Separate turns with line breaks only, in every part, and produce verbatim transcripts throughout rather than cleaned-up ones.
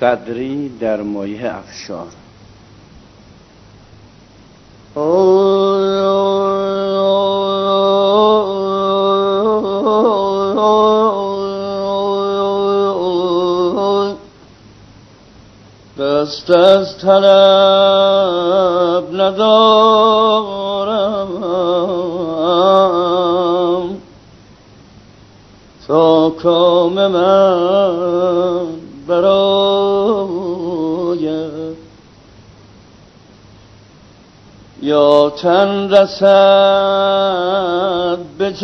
صدری در مایه افشار.
دست از طلب ندارم تا کام من برآید، یا تن رسد به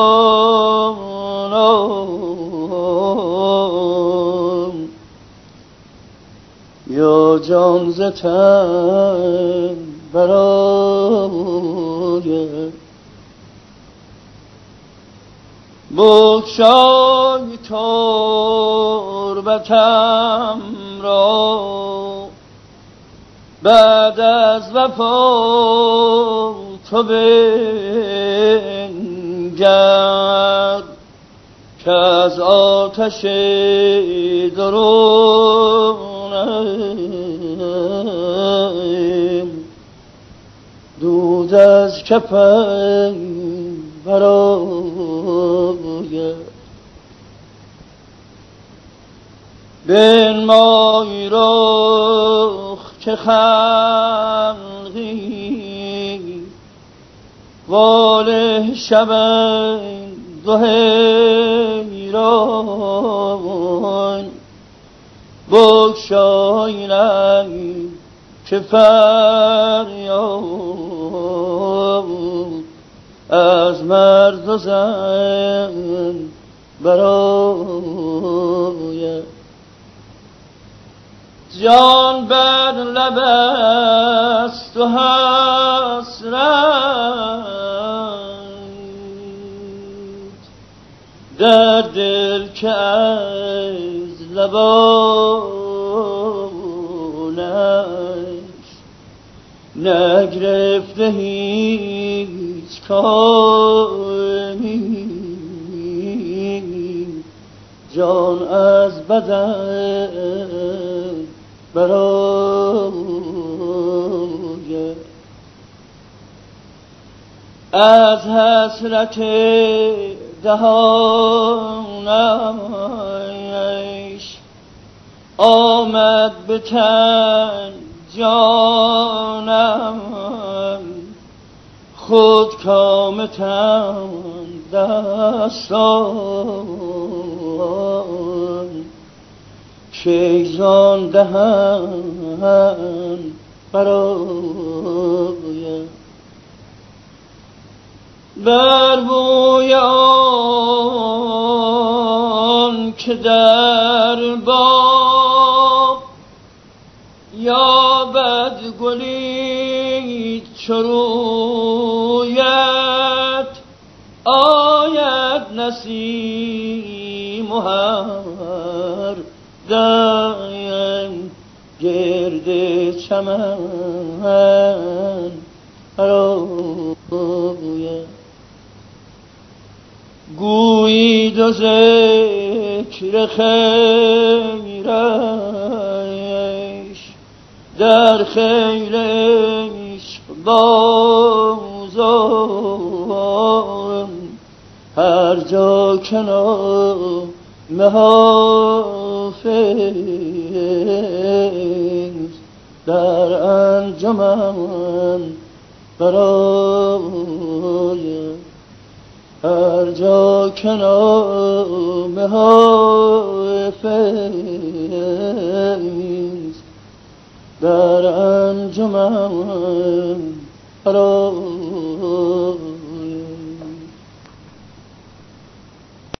جانم یا جان ز تن برآید. بگشای تربتم را بعد از وفا تو بنگر که از آتش درونم دود از کفن برآید. بنمای رخ که خلقی واله شوند و حیران، بگشای لب که فریاد از مرد و زن برآید. جان بر لب است و حسرت در دل که از لبانش نگرفته هیچ کامی، جان از بدن برآید. از حسرت دهانش آمد به تن جانم، خود کام تن دستان که زان دهن برآید. بر بوی آن که در باغ یابد گلی چو رویت آید نسیم و هر دم گرد چمن برآید. گویید و ذکر خیرش در خیل عشق بازان، هر جا که نامه حافظ در انجمن برآید. هر جا که نامه حافظ در انجمن برآید.